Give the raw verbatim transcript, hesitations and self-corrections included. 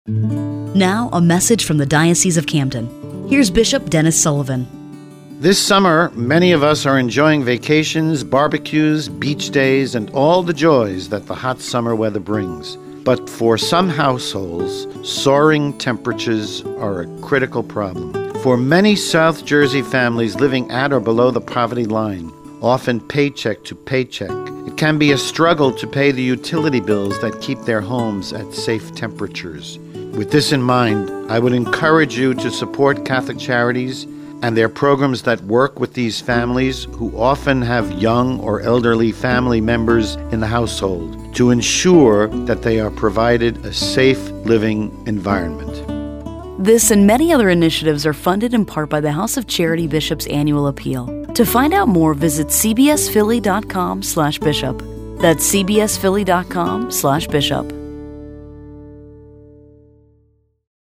Now, a message from the Diocese of Camden. Here's Bishop Dennis Sullivan. This summer, many of us are enjoying vacations, barbecues, beach days, and all the joys that the hot summer weather brings. But for some households, soaring temperatures are a critical problem. For many South Jersey families living at or below the poverty line, often paycheck to paycheck, it can be a struggle to pay the utility bills that keep their homes at safe temperatures. With this in mind, I would encourage you to support Catholic Charities and their programs that work with these families who often have young or elderly family members in the household to ensure that they are provided a safe living environment. This and many other initiatives are funded in part by the House of Charity Bishops Annual Appeal. To find out more, visit c b s philly dot com slash bishop. That's c b s philly dot com slash bishop.